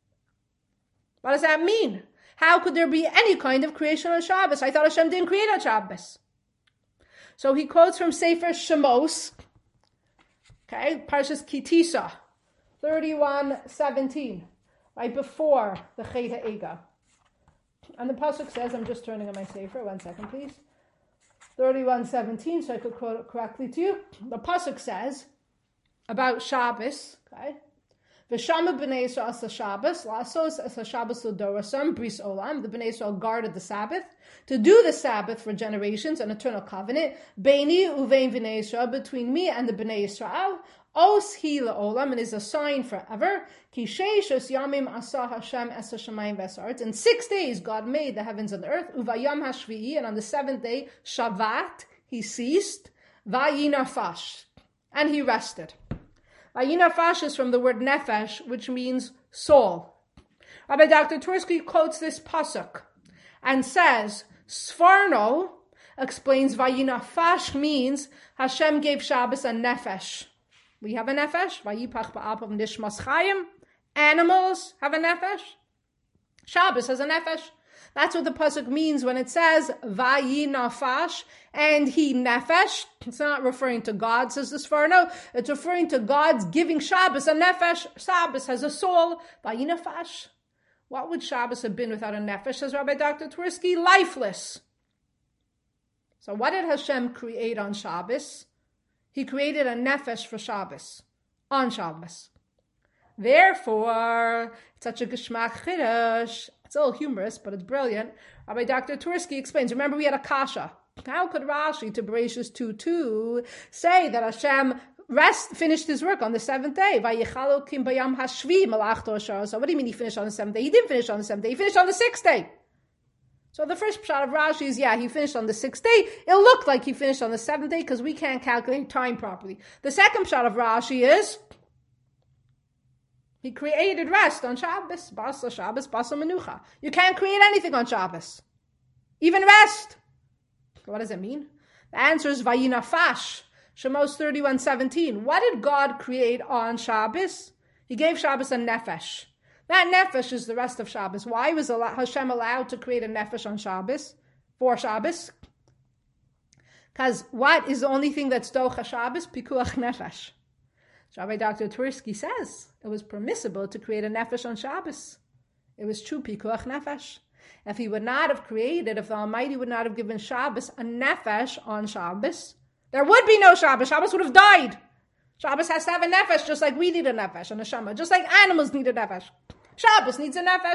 What does that mean? How could there be any kind of creation on Shabbos? I thought Hashem didn't create on Shabbos. So he quotes from Sefer Shemos, okay, Parshas Kitisa, thirty-one seventeen, right before the Chet HaEga. And the pasuk says, I'm just turning on my Sefer, one second please. thirty-one seventeen, so I could quote it correctly to you. The pasuk says about Shabbos, okay? V'shama b'nei Yisrael asa Shabbos, la'asos asa Shabbos l'dorasam, bris olam. The b'nei Yisrael guarded the Sabbath, to do the Sabbath for generations, an eternal covenant. Beini uvein b'nei Yisrael, between me and the b'nei Yisrael. Os hi la'olam, and is a sign forever. Ki sheishos yamim asa Hashem es hashamayim v'esarts. In six days God made the heavens and the earth. Uvayam hashvi'i, and on the seventh day, Shavat, he ceased. Vayinafash, and he rested. Vayinafash is from the word nefesh, which means soul. Rabbi Doctor Twersky quotes this pasuk and says, Sforno explains Vayinafash means Hashem gave Shabbos a nefesh. We have a nefesh. Vayipach ba'apav nishmas chayim. Animals have a nefesh. Shabbos has a nefesh. That's what the pasuk means when it says Vayinafash and he nefesh. It's not referring to God, says the Sforno. It's referring to God's giving Shabbos a nefesh. Shabbos has a soul. Vayinafash. What would Shabbos have been without a nefesh, says Rabbi Doctor Twersky? Lifeless. So what did Hashem create on Shabbos? He created a nefesh for Shabbos, on Shabbos. Therefore, it's such a geshmak chiddush. It's a little humorous, but it's brilliant. Rabbi Doctor Twersky explains, remember we had a kasha. How could Rashi, to Bereshis two two, say that Hashem rest finished his work on the seventh day? Vayichal Elokim bayam hashvi malachto asher. So what do you mean he finished on the seventh day? He didn't finish on the seventh day. He finished on the sixth day. So the first shot of Rashi is, yeah, he finished on the sixth day. It looked like he finished on the seventh day because we can't calculate time properly. The second shot of Rashi is, he created rest on Shabbos. Basa Shabbos, basa menucha. You can't create anything on Shabbos. Even rest. What does it mean? The answer is Vayinafash. Shemos thirty-one seventeen. What did God create on Shabbos? He gave Shabbos a nefesh. That nefesh is the rest of Shabbos. Why was Hashem allowed to create a nefesh on Shabbos? For Shabbos? Because what is the only thing that's docha Shabbos? Pikuach nefesh. Rabbi Doctor Twersky says it was permissible to create a nefesh on Shabbos. It was true pikuach nefesh. If he would not have created, if the Almighty would not have given Shabbos a nefesh on Shabbos, there would be no Shabbos. Shabbos would have died. Shabbos has to have a nefesh just like we need a nefesh, a neshama, just like animals need a nefesh. Shabbos needs a nefesh.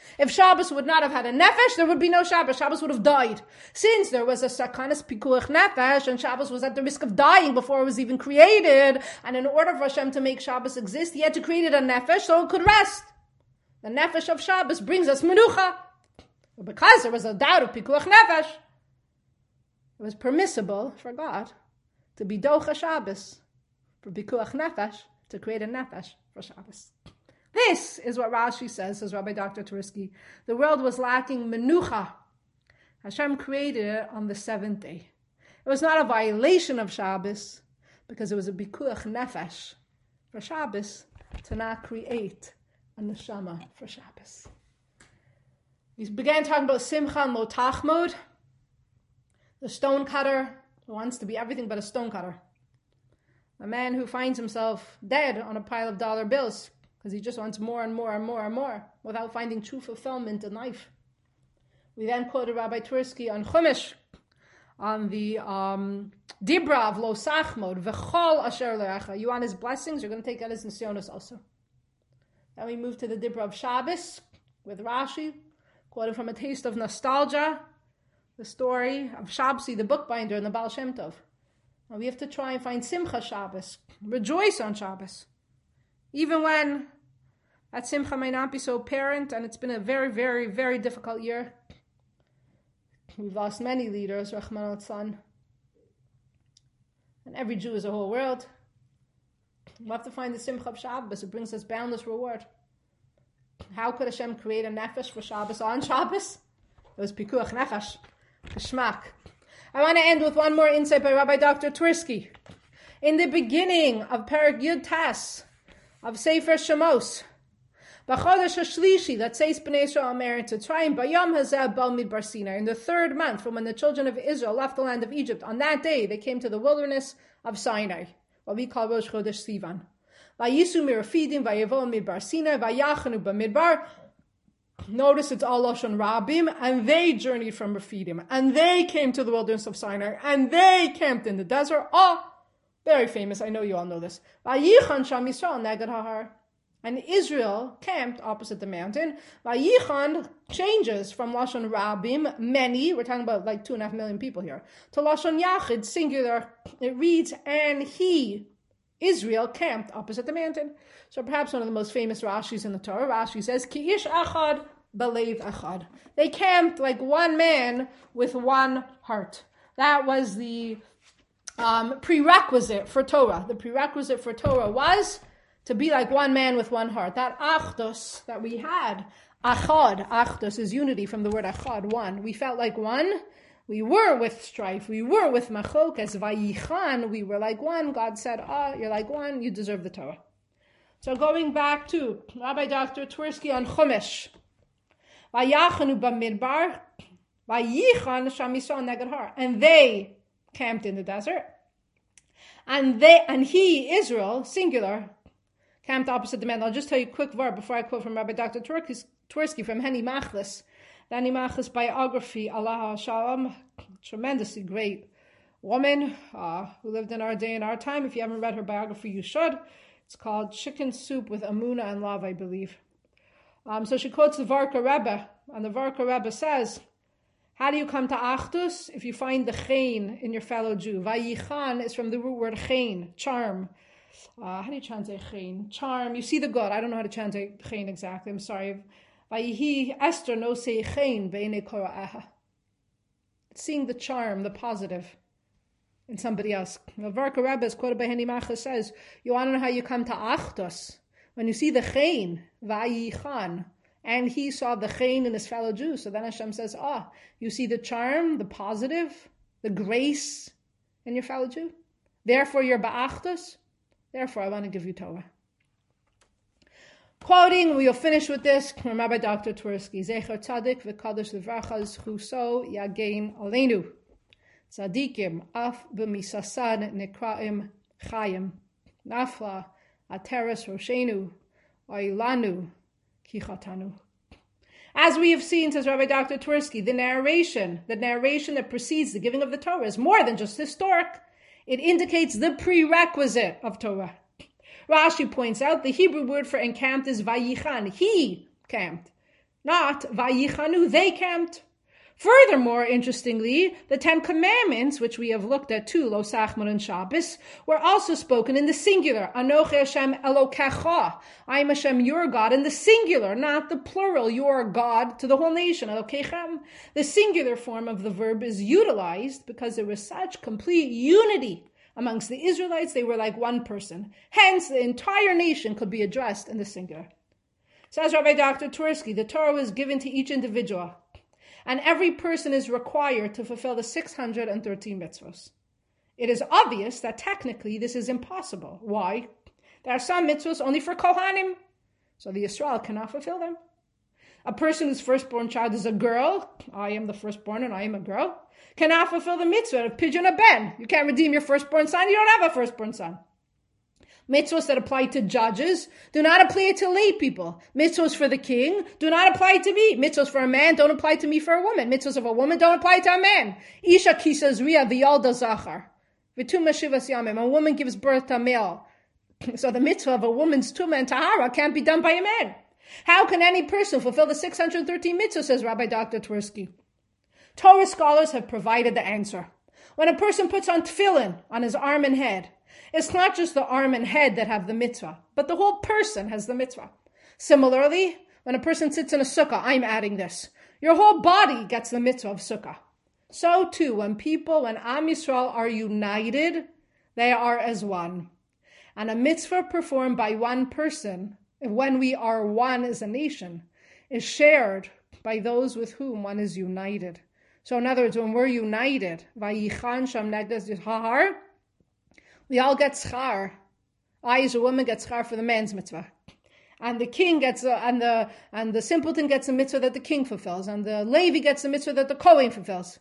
If Shabbos would not have had a nefesh, there would be no Shabbos. Shabbos would have died. Since there was a sakanas pikuach nefesh, and Shabbos was at the risk of dying before it was even created, and in order for Hashem to make Shabbos exist, he had to create it a nefesh so it could rest. The nefesh of Shabbos brings us menucha. But because there was a doubt of pikuach nefesh, it was permissible for God to be docha Shabbos, for pikuach nefesh, to create a nefesh for Shabbos. This is what Rashi says, says Rabbi Doctor Twersky. The world was lacking menucha. Hashem created it on the seventh day. It was not a violation of Shabbos, because it was a pikuach nefesh for Shabbos to not create a neshama for Shabbos. We began talking about Simcha and Lo Tachmod, the stone cutter who wants to be everything but a stone cutter. A man who finds himself dead on a pile of dollar bills because he just wants more and more and more and more without finding true fulfillment in life. We then quoted Rabbi Twersky on Chumash, on the um, Dibra of Lo Sachmod, V'chol Asher Le'echa. You want his blessings, you're going to take out his Nisyonos also. Then we move to the Dibra of Shabbos with Rashi, quoted from A Taste of Nostalgia, the story of Shabsi, the bookbinder, and the Baal Shem Tov. Now we have to try and find Simcha Shabbos, rejoice on Shabbos. Even when that Simcha may not be so apparent, and it's been a very, very, very difficult year. We've lost many leaders, Rahman al-Tzlan. And every Jew is a whole world. We have to find the Simcha of Shabbos. It brings us boundless reward. How could Hashem create a nefesh for Shabbos on Shabbos? It was pikuach nefesh, geschmack. I want to end with one more insight by Rabbi Doctor Twersky. In the beginning of Perek Yud Tas of Sefer Shemos, B'chodesh HaShlishi, that says B'nai Yisrael merit to try and Bayom Hazeh Bal Midbar Sinai, in the third month from when the children of Israel left the land of Egypt, on that day they came to the wilderness of Sinai, what we call Rosh Chodesh Sivan. Vayisu mirafidim vayevo midbar Sinai vayachanu b'midbar. Notice it's all Lashon Rabim, and they journeyed from Refidim, and they came to the wilderness of Sinai, and they camped in the desert. Oh, very famous. I know you all know this. Vayichan sham Yisrael neged hahar. And Israel camped opposite the mountain. Vayichan changes from Lashon Rabim, many, we're talking about like two and a half million people here, to Lashon Yachid, singular. It reads, and he, Israel, camped opposite the mountain. So perhaps one of the most famous Rashis in the Torah, Rashi says, Ki ish achad belev achad. They camped like one man with one heart. That was the um, prerequisite for Torah. The prerequisite for Torah was to be like one man with one heart. That achdus that we had, achad, achdus is unity from the word achad, one. We felt like one. We were with strife. We were with machokas. Vayichan, we were like one. God said, ah, oh, you're like one. You deserve the Torah. So going back to Rabbi Doctor Twersky on Chumash. Vayachanu b'midbar, vayichan sham Yisrael neged har. And they camped in the desert. And they, and he, Israel, singular, camped opposite the mountain. I'll just tell you a quick verb before I quote from Rabbi Doctor Twersky from Henny Machlis. The Henny Machlis biography, Allah Shalom, tremendously great woman uh, who lived in our day and our time. If you haven't read her biography, you should. It's called Chicken Soup with Amuna and Love, I believe. Um, so she quotes the Varka Rebbe, and the Varka Rebbe says, how do you come to Achdus? If you find the chen in your fellow Jew. Vayichan is from the root word chen, charm. Uh, how do you translate chen? Charm. You see the good. I don't know how to translate chen exactly. I'm sorry. Vayihi Esther no say chen be'enei kora'eha. Seeing the charm, the positive in somebody else. The Varka Rebbe is quoted by Henny Machlis says, you want to know how you come to Achdus? When you see the chen, Vayichan, and he saw the chen in his fellow Jews. So then Hashem says, ah, oh, you see the charm, the positive, the grace in your fellow Jew. Therefore you're ba'achdus. Therefore, I want to give you Torah. Quoting, we'll finish with this from Rabbi Doctor Twersky. Zecher tzadik v'kadosh l'vracha zchuso yagein aleinu. Tzadikim af b'misasad nekraim chayim. Nafla ateres roshenu oilanu kichatanu. As we have seen, says Rabbi Doctor Twersky, the narration, the narration that precedes the giving of the Torah is more than just historic. It indicates the prerequisite of Torah. Rashi points out the Hebrew word for encamped is vayichan. He camped. not vayichanu, they camped. Furthermore, interestingly, the Ten Commandments, which we have looked at too, Lo Sachmar and Shabbos, were also spoken in the singular. Anochi Hashem Elokecha. I am Hashem, your God, in the singular, not the plural, your God, to the whole nation. Elokechem. The singular form of the verb is utilized because there was such complete unity amongst the Israelites. They were like one person. Hence, the entire nation could be addressed in the singular. Says Rabbi Doctor Twersky, the Torah was given to each individual, and every person is required to fulfill the six hundred thirteen mitzvahs. It is obvious that technically this is impossible. Why? There are some mitzvahs only for Kohanim, so the Yisrael cannot fulfill them. A person whose firstborn child is a girl, I am the firstborn and I am a girl, cannot fulfill the mitzvah of pidyon a ben. You can't redeem your firstborn son, you don't have a firstborn son. Mitzvahs that apply to judges do not apply to lay people. Mitzvahs for the king do not apply to me. Mitzvahs for a man don't apply to me for a woman. Mitzvahs of a woman don't apply to a man. Isha kisas ria v'yalda zachar. V'tum shivas yamim. A woman gives birth to a male. So the mitzvah of a woman's tumah and tahara can't be done by a man. How can any person fulfill the six hundred thirteen mitzvahs, says Rabbi Doctor Twersky? Torah scholars have provided the answer. When a person puts on tefillin on his arm and head, it's not just the arm and head that have the mitzvah, but the whole person has the mitzvah. Similarly, when a person sits in a sukkah, I'm adding this, your whole body gets the mitzvah of sukkah. So too, when people, when Am Yisrael are united, they are as one. And a mitzvah performed by one person, when we are one as a nation, is shared by those with whom one is united. So in other words, when we're united, Vayichan Sham Negdas Yishahar, we all get schar. I, as a woman, get schar for the man's mitzvah, and the king gets a, and the and the simpleton gets a mitzvah that the king fulfills, and the Levi gets a mitzvah that the Kohen fulfills.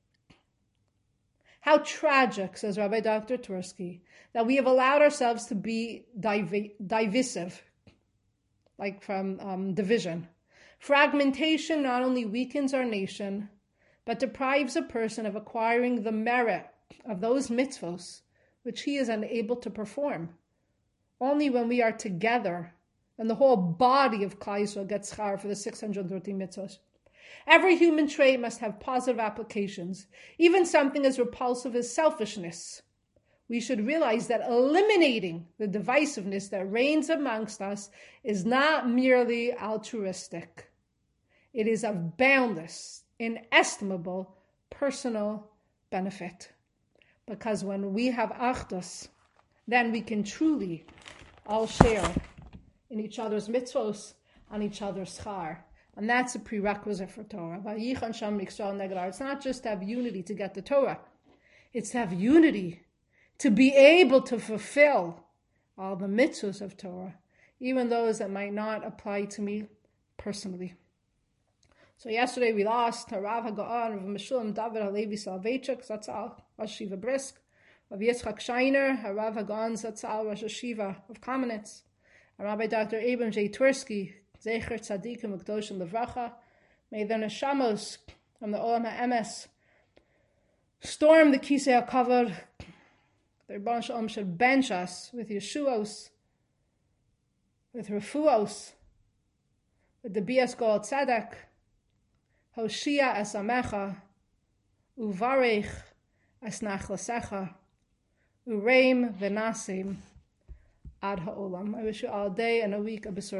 How tragic, says Rabbi Doctor Twersky, that we have allowed ourselves to be div- divisive, like from um, division. Fragmentation not only weakens our nation, but deprives a person of acquiring the merit of those mitzvahs which he is unable to perform. Only when we are together, and the whole body of Klal Yisrael gets schar for the six hundred thirteen mitzvahs. Every human trait must have positive applications, even something as repulsive as selfishness. We should realize that eliminating the divisiveness that reigns amongst us is not merely altruistic. It is of boundless, inestimable personal benefit. Because when we have achdus, then we can truly all share in each other's mitzvos and each other's schar. And that's a prerequisite for Torah. It's not just to have unity to get the Torah. It's to have unity to be able to fulfill all the mitzvos of Torah, even those that might not apply to me personally. So yesterday we lost Rav HaGaon, Rav Meshulam David HaLevi Soloveitchik, Zatzal, Rosh Hashiva Brisk, Rav Yitzchak Shiner, Rav HaGaon Zatzal, Rosh Hashiva of Kamenetz, Rabbi Doctor Abram J. Twersky, Zecher Tzadikim Ukdoshim Levracha. May their neshamos from the Olam HaEmes storm the Kisei HaKavod. Their Rebbeinu Shalom should bench us with Yeshuos, with Refuos, with the Bias Gol Tzedek, Hoshia es Amecha, Uvarech es Nachlasecha, Ureim v'Nasim ad ha'olam. I wish you all a day and a week of B'sur.